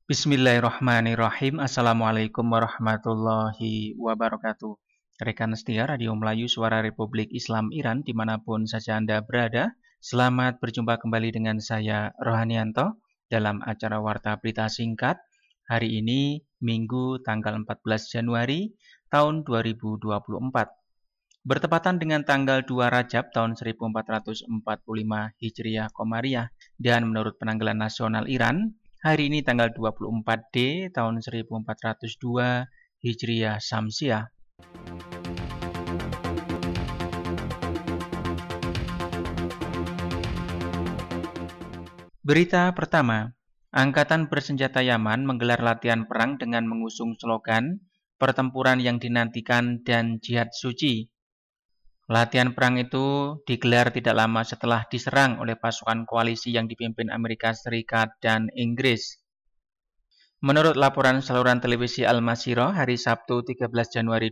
Bismillahirrahmanirrahim. Assalamualaikum warahmatullahi wabarakatuh. Rekan setia Radio Melayu Suara Republik Islam Iran dimanapun saja Anda berada. Selamat berjumpa kembali dengan saya Rohanianto dalam acara Warta Berita Singkat. Hari ini Minggu tanggal 14 Januari tahun 2024. Bertepatan dengan tanggal 2 Rajab tahun 1445 Hijriah Komariah dan menurut penanggalan nasional Iran, hari ini tanggal 24D tahun 1402 Hijriah Syamsiah. Berita pertama, Angkatan Bersenjata Yaman menggelar latihan perang dengan mengusung slogan pertempuran yang dinantikan dan jihad suci. Latihan perang itu digelar tidak lama setelah diserang oleh pasukan koalisi yang dipimpin Amerika Serikat dan Inggris. Menurut laporan saluran televisi Al-Masirah hari Sabtu 13 Januari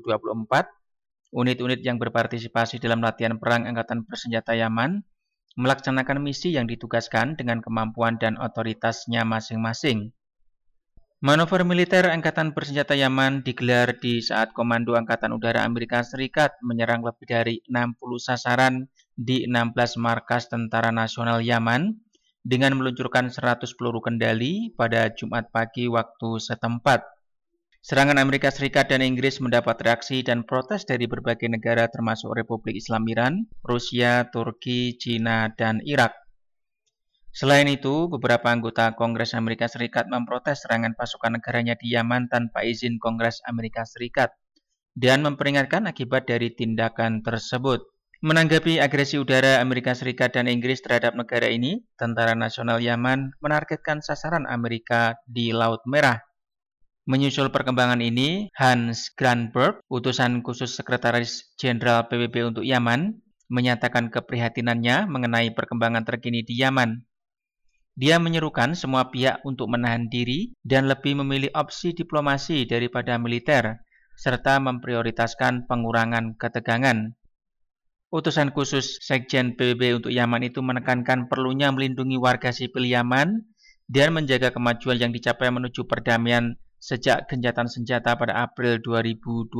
2024, unit-unit yang berpartisipasi dalam latihan perang Angkatan Bersenjata Yaman melaksanakan misi yang ditugaskan dengan kemampuan dan otoritasnya masing-masing. Manuver militer Angkatan Bersenjata Yaman digelar di saat Komando Angkatan Udara Amerika Serikat menyerang lebih dari 60 sasaran di 16 markas Tentara Nasional Yaman dengan meluncurkan 100 peluru kendali pada Jumat pagi waktu setempat. Serangan Amerika Serikat dan Inggris mendapat reaksi dan protes dari berbagai negara termasuk Republik Islam Iran, Rusia, Turki, China, dan Irak. Selain itu, beberapa anggota Kongres Amerika Serikat memprotes serangan pasukan negaranya di Yaman tanpa izin Kongres Amerika Serikat dan memperingatkan akibat dari tindakan tersebut. Menanggapi agresi udara Amerika Serikat dan Inggris terhadap negara ini, Tentara Nasional Yaman menargetkan sasaran Amerika di Laut Merah. Menyusul perkembangan ini, Hans Granberg, utusan khusus Sekretaris Jenderal PBB untuk Yaman, menyatakan keprihatinannya mengenai perkembangan terkini di Yaman. Dia menyerukan semua pihak untuk menahan diri dan lebih memilih opsi diplomasi daripada militer, serta memprioritaskan pengurangan ketegangan. Utusan khusus Sekjen PBB untuk Yaman itu menekankan perlunya melindungi warga sipil Yaman dan menjaga kemajuan yang dicapai menuju perdamaian sejak gencatan senjata pada April 2022,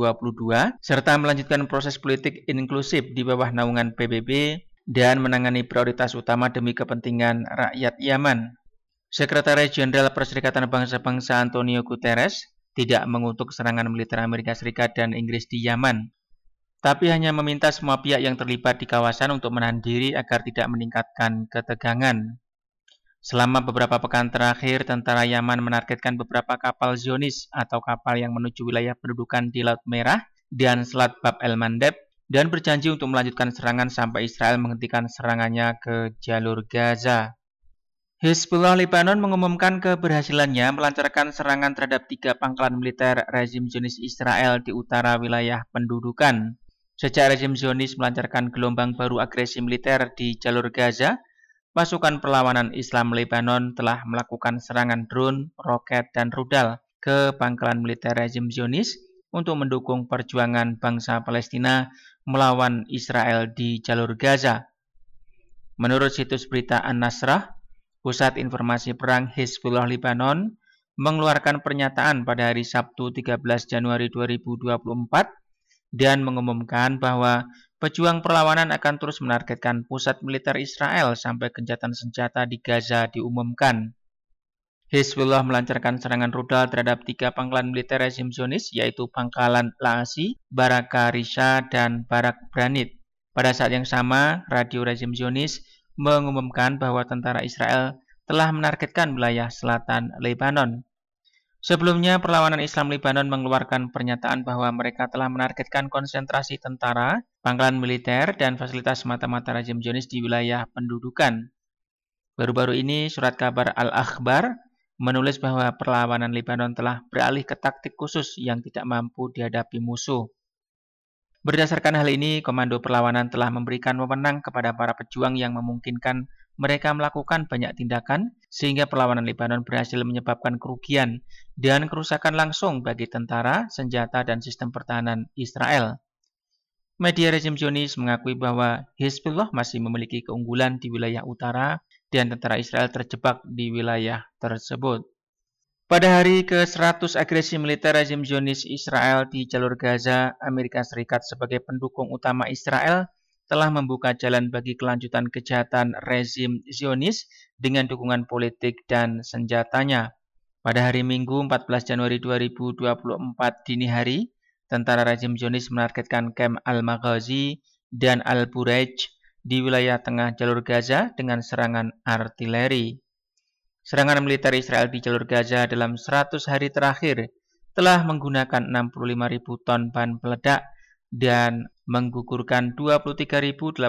serta melanjutkan proses politik inklusif di bawah naungan PBB dan menangani prioritas utama demi kepentingan rakyat Yaman. Sekretaris Jenderal Perserikatan Bangsa-Bangsa Antonio Guterres tidak mengutuk serangan militer Amerika Serikat dan Inggris di Yaman, tapi hanya meminta semua pihak yang terlibat di kawasan untuk menahan diri agar tidak meningkatkan ketegangan. Selama beberapa pekan terakhir, tentara Yaman menargetkan beberapa kapal Zionis atau kapal yang menuju wilayah pendudukan di Laut Merah dan Selat Bab el-Mandeb dan berjanji untuk melanjutkan serangan sampai Israel menghentikan serangannya ke jalur Gaza. Hizbullah Lebanon mengumumkan keberhasilannya melancarkan serangan terhadap 3 pangkalan militer rezim Zionis Israel di utara wilayah pendudukan. Sejak rezim Zionis melancarkan gelombang baru agresi militer di jalur Gaza, pasukan perlawanan Islam Lebanon telah melakukan serangan drone, roket, dan rudal ke pangkalan militer rezim Zionis untuk mendukung perjuangan bangsa Palestina melawan Israel di jalur Gaza. Menurut situs berita An-Nasrah, Pusat Informasi Perang Hizbullah Lebanon mengeluarkan pernyataan pada hari Sabtu 13 Januari 2024 dan mengumumkan bahwa pejuang perlawanan akan terus menargetkan pusat militer Israel sampai gencatan senjata di Gaza diumumkan. Hizbullah melancarkan serangan rudal terhadap 3 pangkalan militer rezim Zionis, yaitu pangkalan Laasi, Baraka Risha, dan Barak Branit. Pada saat yang sama, radio rezim Zionis mengumumkan bahwa tentara Israel telah menargetkan wilayah selatan Lebanon. Sebelumnya, perlawanan Islam Lebanon mengeluarkan pernyataan bahwa mereka telah menargetkan konsentrasi tentara, pangkalan militer, dan fasilitas mata-mata rezim Zionis di wilayah pendudukan. Baru-baru ini, surat kabar Al-Akhbar menulis bahwa perlawanan Lebanon telah beralih ke taktik khusus yang tidak mampu dihadapi musuh. Berdasarkan hal ini, Komando Perlawanan telah memberikan wewenang kepada para pejuang yang memungkinkan mereka melakukan banyak tindakan sehingga perlawanan Lebanon berhasil menyebabkan kerugian dan kerusakan langsung bagi tentara, senjata, dan sistem pertahanan Israel. Media rezim Zionis mengakui bahwa Hizbullah masih memiliki keunggulan di wilayah utara dan tentara Israel terjebak di wilayah tersebut. Pada hari ke-100 agresi militer rezim Zionis Israel di jalur Gaza, Amerika Serikat sebagai pendukung utama Israel telah membuka jalan bagi kelanjutan kejahatan rezim Zionis dengan dukungan politik dan senjatanya. Pada hari Minggu 14 Januari 2024 dini hari, tentara rezim Zionis menargetkan kamp Al-Maghazi dan Al-Bureij di wilayah tengah jalur Gaza dengan serangan artileri. Serangan militer Israel di jalur Gaza dalam 100 hari terakhir telah menggunakan 65.000 ton bahan peledak dan menggugurkan 23.843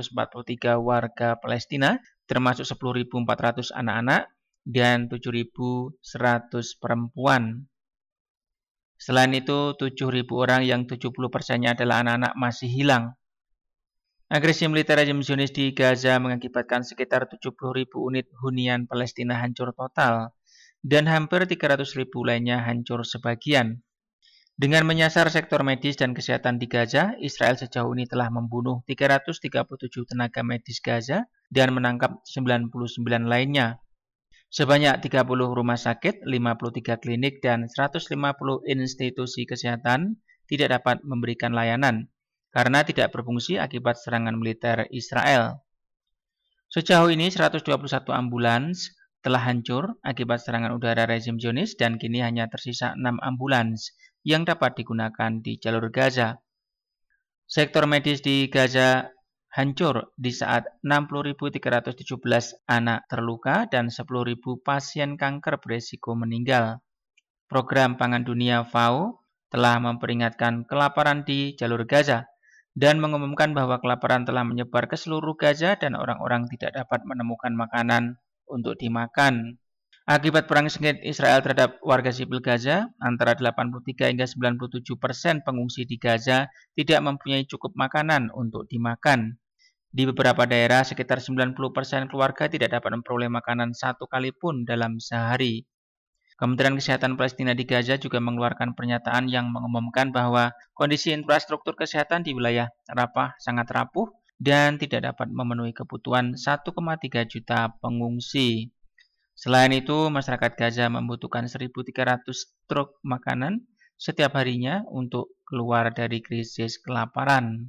warga Palestina, termasuk 10.400 anak-anak dan 7.100 perempuan. Selain itu, 7.000 orang yang 70%-nya adalah anak-anak masih hilang. Agresi militer rezim Zionis di Gaza mengakibatkan sekitar 70.000 unit hunian Palestina hancur total dan hampir 300.000 lainnya hancur sebagian. Dengan menyasar sektor medis dan kesehatan di Gaza, Israel sejauh ini telah membunuh 337 tenaga medis Gaza dan menangkap 99 lainnya. Sebanyak 30 rumah sakit, 53 klinik, dan 150 institusi kesehatan tidak dapat memberikan layanan karena tidak berfungsi akibat serangan militer Israel. Sejauh ini 121 ambulans telah hancur akibat serangan udara rezim Zionis dan kini hanya tersisa 6 ambulans yang dapat digunakan di jalur Gaza. Sektor medis di Gaza hancur di saat 60.317 anak terluka dan 10.000 pasien kanker beresiko meninggal. Program Pangan Dunia FAO telah memperingatkan kelaparan di jalur Gaza dan mengumumkan bahwa kelaparan telah menyebar ke seluruh Gaza dan orang-orang tidak dapat menemukan makanan untuk dimakan. Akibat perang sengit Israel terhadap warga sipil Gaza, antara 83 hingga 97% pengungsi di Gaza tidak mempunyai cukup makanan untuk dimakan. Di beberapa daerah, sekitar 90% keluarga tidak dapat memperoleh makanan satu kali pun dalam sehari. Kementerian Kesehatan Palestina di Gaza juga mengeluarkan pernyataan yang mengumumkan bahwa kondisi infrastruktur kesehatan di wilayah Rafah sangat rapuh dan tidak dapat memenuhi kebutuhan 1,3 juta pengungsi. Selain itu, masyarakat Gaza membutuhkan 1.300 truk makanan setiap harinya untuk keluar dari krisis kelaparan.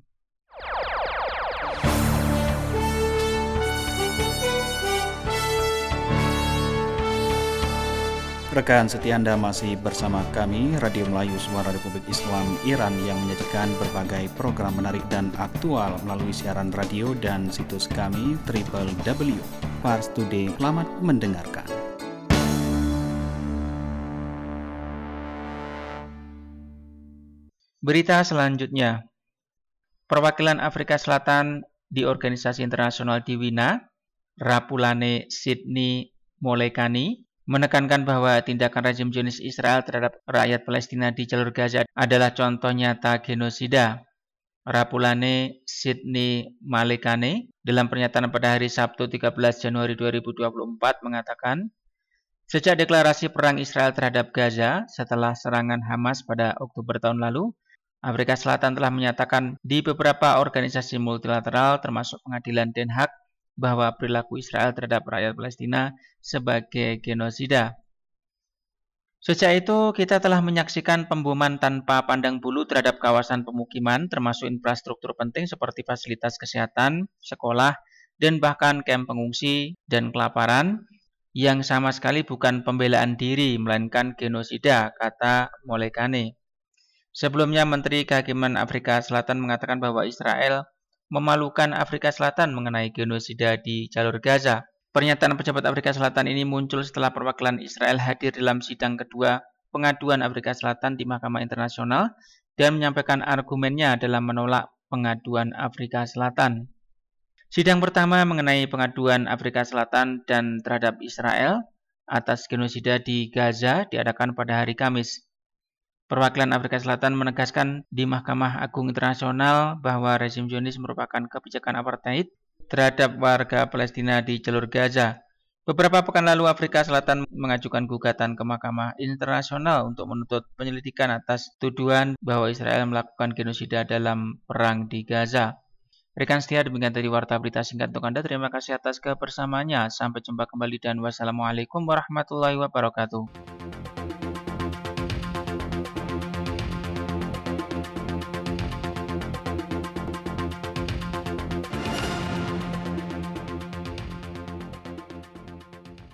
Rekan setia Anda masih bersama kami, Radio Melayu Suara Republik Islam Iran yang menyajikan berbagai program menarik dan aktual melalui siaran radio dan situs kami www.parstoday. Selamat mendengarkan. Berita selanjutnya, perwakilan Afrika Selatan di organisasi internasional di Wina, Rapulane Sidney Molekani, menekankan bahwa tindakan rezim Zionis Israel terhadap rakyat Palestina di jalur Gaza adalah contoh nyata genosida. Rapulane Sidney Molekani dalam pernyataan pada hari Sabtu 13 Januari 2024 mengatakan, sejak deklarasi perang Israel terhadap Gaza setelah serangan Hamas pada Oktober tahun lalu, Afrika Selatan telah menyatakan di beberapa organisasi multilateral termasuk Pengadilan Den Haag bahwa perilaku Israel terhadap rakyat Palestina sebagai genosida. Sejak itu, kita telah menyaksikan pemboman tanpa pandang bulu terhadap kawasan pemukiman, termasuk infrastruktur penting seperti fasilitas kesehatan, sekolah, dan bahkan kamp pengungsi dan kelaparan, yang sama sekali bukan pembelaan diri, melainkan genosida, kata Molekani. Sebelumnya, Menteri Kehakiman Afrika Selatan mengatakan bahwa Israel memalukan Afrika Selatan mengenai genosida di jalur Gaza. Pernyataan pejabat Afrika Selatan ini muncul setelah perwakilan Israel hadir dalam sidang kedua pengaduan Afrika Selatan di Mahkamah Internasional dan menyampaikan argumennya dalam menolak pengaduan Afrika Selatan. Sidang pertama mengenai pengaduan Afrika Selatan dan terhadap Israel atas genosida di Gaza diadakan pada hari Kamis. Perwakilan Afrika Selatan menegaskan di Mahkamah Agung Internasional bahwa rezim Zionis merupakan kebijakan apartheid terhadap warga Palestina di jalur Gaza. Beberapa pekan lalu Afrika Selatan mengajukan gugatan ke Mahkamah Internasional untuk menuntut penyelidikan atas tuduhan bahwa Israel melakukan genosida dalam perang di Gaza. Rekan setia, demikian tadi warta berita singkat untuk Anda. Terima kasih atas kebersamaannya. Sampai jumpa kembali dan wassalamualaikum warahmatullahi wabarakatuh.